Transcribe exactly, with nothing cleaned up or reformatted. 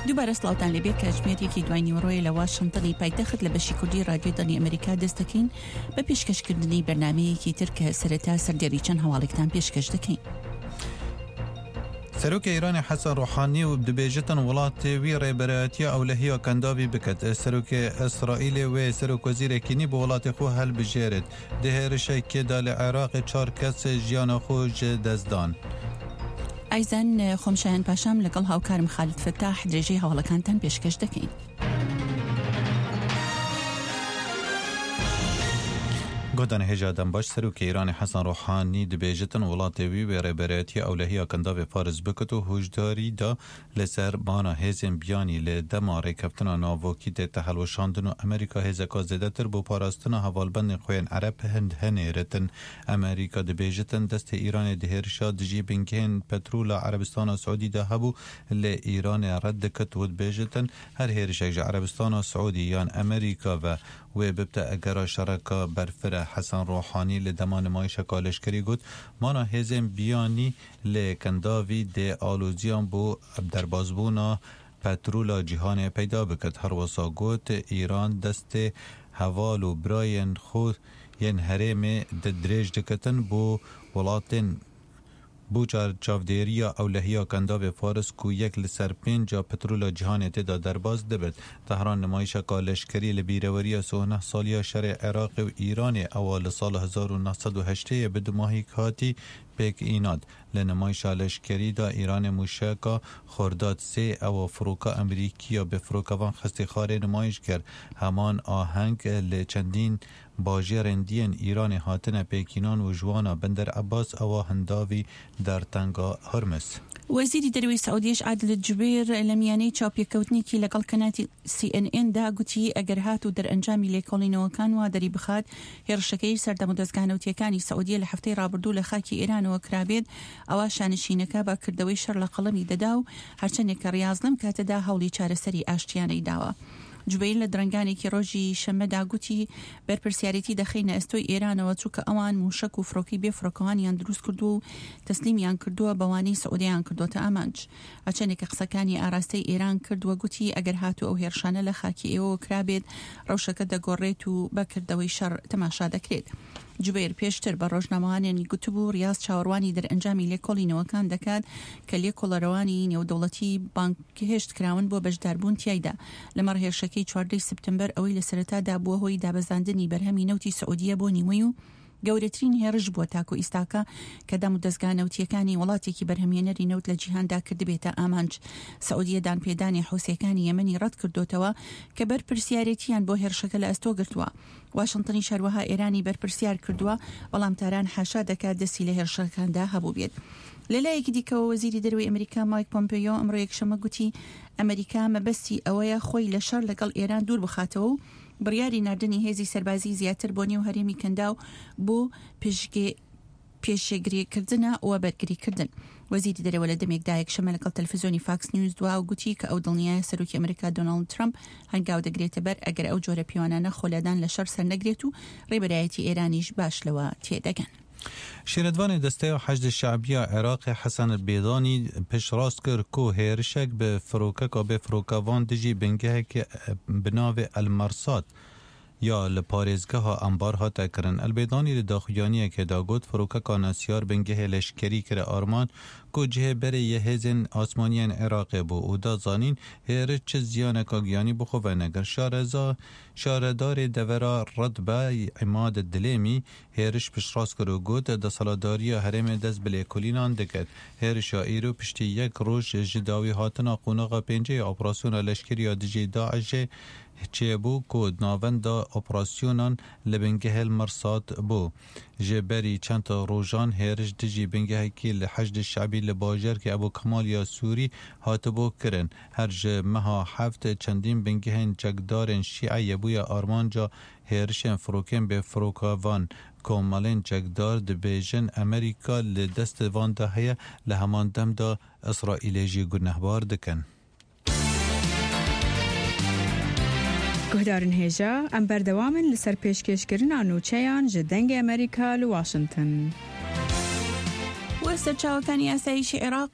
دووبارە سڵاوتان لەبێ کاتژمێرێکی دوای نیوەڕۆیە لە واشنتنی پایتەخت لە بەشی کوردی رادیۆ دانی ئەمریکا دەست دەکەین بە پێشکەشکردنی بەرنامەیەکی تر کە سەرەتا سەردێڕی چەند هەواڵێکتان پێشکەش دەکەین. سەرۆکی ئیرانی حەسەن ڕۆحانی و دەبێژێتن وڵاتی وی ڕێبەرایەتیە ئەولەهیە کەنداوی بکات. سەرۆکی ئیسرائیل وێ سەرۆک وەزیرێکی نی بۆ وڵاتی خۆ هەڵبژێرێت. دهێرشێکێدا لە عێراقی چوار کەس ژیانە خۆش دەستدان. ئایزان خۆمشایان پاشام لەگەڵ هاوکارم خالد فتاح درێژەی هەواڵەکانتان پێشکەش دەکەین. گۆدان هێژادەم باش سەرۆکی ئیرانی حەسەن ڕۆحانی دەبێژێتن وڵاتی وی وێ ڕێبەرایەتیە ئەولەهیە کەنداوی فارس بکات و هۆشداریدا لەسەر بانە هێزên بیانی لە دەما ڕێکەوتنە ناوۆکی دێتە هەڵوەشاندن و ئەمریکا هێزەکە زێدەتر بۆ پاراستنە هەواڵبەندی خوێن عەرەب هەند هەنێرتن. ئەمریکا دەبێژێتن دەستی ئیرانی دهێرشا دژی بنگهێن پەترۆلا عەرەبستانە سعودیدا هەبوو لە ئیرانی ڕەت دەکات و دەبێژێتن هەر هێرشێک ژە عەرەبستانە سعودی یان ئەمریکا بە وێ ببتە ئەگەرا شەڕەکە بەرفرە. حەسەن ڕۆحانی لە دەما نمایشەکە لەشکری گوت مانە هێزên بیانی لێ کەنداوی دێ ئالۆزیان بۆ دەربازبوونا پەترۆلا جیهانê پەیدا بکات. هەروەسا گوت ئیران دەستێ هەواڵ و برایên خۆ yên herêmê di dirêj diketin بۆ وڵاتên بۆ çavdêriya ewlehiya kendavê Faris ku yek li ser pênca petrola cîhanê têda derbas dibet. Tehran nimayişeka leşkerî li bîreweriya sohneh saliya şerê Iraqê û Îranê ewa li sala hezar û neh sed û heştê bi du mahîk hatî pêk înad. Li nimayişa leşkerî da Îranê mûşeka xordat sê ewa firoka Emerîkiya bi firokevan xestîxarê nimayiş kir. Heman aheng li çendîn bajêrên diyên Îranê hatine pêkînan û jiwana Bender Abbas ewa hindavî dertenga Hormuz. وەزیری دەروی سعودیش عادل جوبێر لە میانەی چاوپێکەوتنێکی لەگەڵ کەناتی سی ئەن ئێن دا گوتی ئەگەر هات و دەرئەنجامی لێکۆڵینەوەکان وا دەری بخات هێرشەکەی سەردەم و دەستگانەوتیەکانی سعودیە لە هەفتەی ڕابردوو لە خاکی ئێرانەوە کرابێت ئەوە شانشینەکە بە کردەوەی شەڕ لە قەڵەمی دەدا و هەرچەندێکە ڕیاز لەم کاتەدا هەوڵی چارەسەری ئاشتیانەی داوە. جوبەیر لە درنگانێکی ڕۆژی شەمەدا گوتی بەرپرسیارەتی دەخینە ئەستۆی ئێرانەوە چووکە ئەوان موشک و فڕۆکی بێ فڕۆکەوانیان دروست کردو و تەسلیمیان کردووە بەوانەی سعودیان کردوتە ئامانج. هەرچەندێکە قسەکانی ئاراستەی ئێران کردووە گوتی ئەگەر هاتوو ئەو هێرشانە لە خاکی ئێوە کرابێت ڕەوشەکە دەگۆڕێت و بەکردەوەی شەڕ تەماشا دەکرێت. جوبەیر پێشتر بە ڕۆژنامەوانێنی گوتبوو ریاض چاوەڕوانی دەرئەنجامی لێکۆڵینەوەکان دەکات کە لێکۆڵەرەوانی نێودەوڵەتی بانکهێشت کراون بۆ بەشداربوون تیایدا. لەمەڕ هێرشەکەی چواردەی سپتمبەر ئەوەی لە سەرەتادا بووە هۆی دابەزاندنی بەرهەمی نەوتی سعودیە بۆ نیوەی و گەورەترین هێرش بووە تاکو ئیستاکە کە دەم و دەستگانەوتیەکانی وڵاتێکی بەرهەمێنەری نەوت لە جیهاندا کردبێتە ئامانج. سعودیە دانپێدانی حوسەکانی یەمەنی ڕەت کردوتەوە کە بەرپرسیارەتیان بۆ هێرشەکە لە ئەستۆ گرتووە. واشنتنی شەروەها ئێرانی بەرپرسیار کردووە بەڵام تاران حاشا دەکات دەستی لە هێرشەکاندا هەبوو بێت. لەلایەکی دیکەوە وەزیری دەروی ئەمریکا مایک پۆمپیۆ ئەمڕۆ یەکشەمە گوتی ئەمریکا مەبەستی ئەوەیە خۆی لە شەڕ لەگەڵ ئێران دوور بخاتەوە و بڕیاری ناردنی هێزی سەربازی زیاتر بۆ نێو هەرێمی کەنداو بۆ پێشێگریکردنە و بەرگریکردن. وەزیری دەرەوە لە دەمێکدا یەکشەمە لەگەڵ تەلەڤیزیۆنی فاکس نیوز دوا و گوتی کە ئەو دڵنیایە سەرۆکی ئەمریکا دۆناڵد ترامپ هەنگاو دەگرێتە بەر ئەگەر ئەو جۆرە پیوانانە خۆلادان لە شەڕ سەرنەگرێت و ڕێبەرایەتی ئێرانیش باش لەوە تێدەگەن. شێرەدوانی دەستەیە حەشد شعبیە عێراقی حەسەن بێدانی پێشڕاست کرد کو هێرشێک بە فڕۆکەکە بێ فڕۆکەوان دژی بنگەهێکی بناوێ ئەلمەرسات یا لە پارێزگەها ئەمبار هاتەکردن. ئەلبێدانی لە داخویانیەکێدا گوت فڕۆکەکە ناسیار بنگەهێ لەشکەری کرە ئارمان کو جهێ بەرێ یە هێزên ئاسمانیان عێراقێ بوو و دا زانین هێرش چ زیانەکە گیانی بخۆڤە نەگەر شارەزا شارەدارێ دەڤەرا ڕەت بە عیماد دلێمی هێرش پشتڕاست کرد و گوت دەسەڵاتداریە هەرێمێ دەست بە لێکۆلینان دەکرد. هێرشا ئیرۆ پشتی یەک ڕۆژ ji dawî hatina qonaxa pêncê operasyona leşkeriya dijî Daişê çêbû ku navenda operasyonan li bingehê Mirsad bû. Ji berî çend rojan hêriş dijî bingehekî li Heşd Şeعبî li bajarkê Ebu Kemal ya Sûrî hatibû kirin. Her ji meha heft çendîn bingehên çekdarên Şîeyê bûye armanca hêrişên firokên bê firokevan komalên çekdar dibêjin Amerîka li destê van de heye li heman demda İsraîlê jî gunehbar dikin. گهدارن هێژە ئەم بەردەوامن لەسەر پێشکەشکردنا نوچەیان ji dengê ئەمریکا li Washington. وە سەرچاوەکانی ئاسایشی عێراق